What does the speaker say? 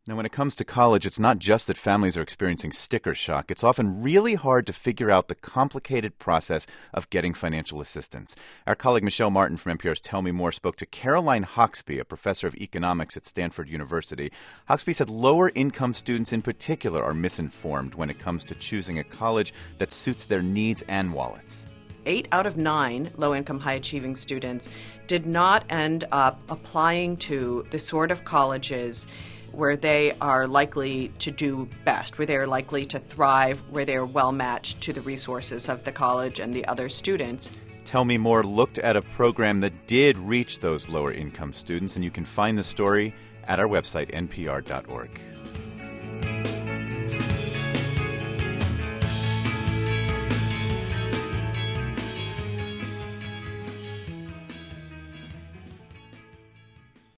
Now, when it comes to college, it's not just that families are experiencing sticker shock. It's often really hard to figure out the complicated process of getting financial assistance. Our colleague Michelle Martin from NPR's Tell Me More spoke to Caroline Hawksby, a professor of economics at Stanford University. Hawksby said lower-income students in particular are misinformed when it comes to choosing a college that suits their needs and wallets. 8 out of 9 low-income, high-achieving students did not end up applying to the sort of colleges where they are likely to do best, where they are likely to thrive, where they are well matched to the resources of the college and the other students. Tell Me More looked at a program that did reach those lower income students, and you can find the story at our website, npr.org.